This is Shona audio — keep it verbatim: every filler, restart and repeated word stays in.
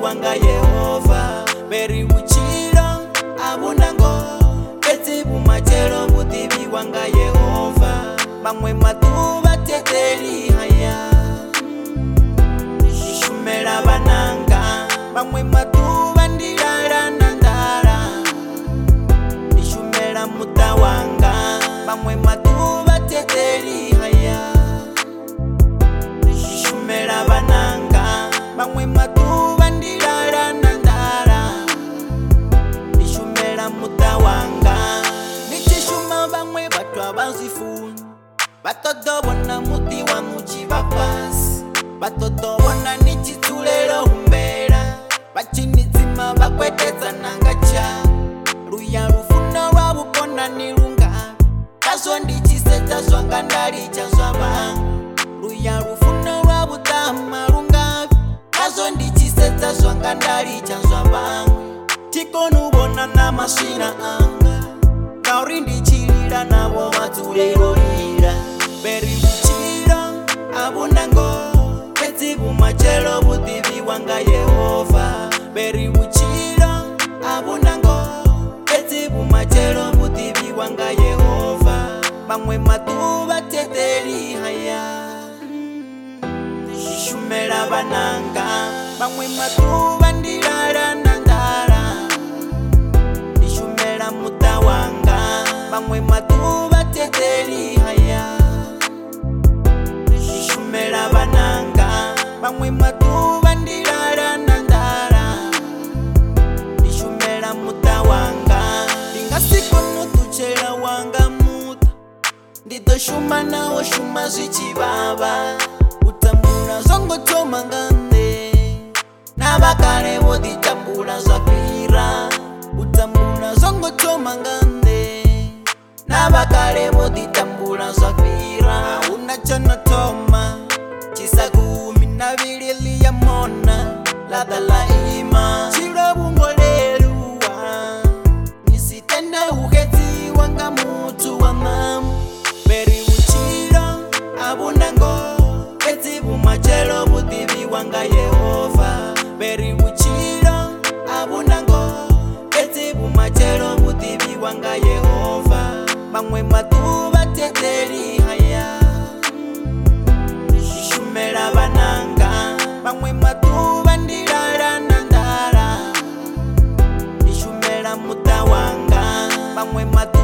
wanga Yehova. Beri uchiro abunango eti bumachero butibi wanga Yehova. Bamwe matuba teteri haya ishumela bananga. Bamwe matuba ndirara nandara ishumela mutawanga. Bamwe matuba teteri haya ishumela bananga. Bamwe matuba ndirara nandara ishumela mutawanga. Nichishuma bamwe batwa bazifuni batodobona muti wa muchibapasi. Batodobona nichitulelo humbera bachinizima bakweteza nangacha. Luya lufuno lwabupona nilunga kazo ndichiseta zwanga ndalicha zwabangu. Luya lufuno lwabutama lungavi kazo ndichiseta zwanga ndalicha zwabangu. Tikonubona na mashina anga kauri ndichilila nabo matulelo lila. Beri uchiro abunango eti bumachelo butibi wanga Yehova. Beri uchiro abunango eti bumachelo butibi wanga Yehova. Bamwe matuba teteri haya ishumela bananga. Bamwe matuba ndirara nandara ishumela mutawanga. Bamwe matuba teteri haya ishumela bananga. Bamwe matuba ndirara nandara ishumela mutawanga. Lingasiko nutuchela wanga muta nditoshuma nawo shuma zvichivava. Utambula zongo tomangande nabakale voditambula zvapira. Utambula zongo tomangande nabakale voditambula zvapira. Unachanotoma chisagumi navili ya mona ladha laima chilo bungoleluwa nisitende uheti wanga mutu wa mamu. Beri uchiro abunango eti bumachelo butibi wanga Yehova. Beri uchiro abunango eti bumachelo butibi wanga Yehova. Bamwe matuba teteri haya ishumela bananga. Bamwe matuba ndirara nandara ishumela mutawanga. Bamwe matuba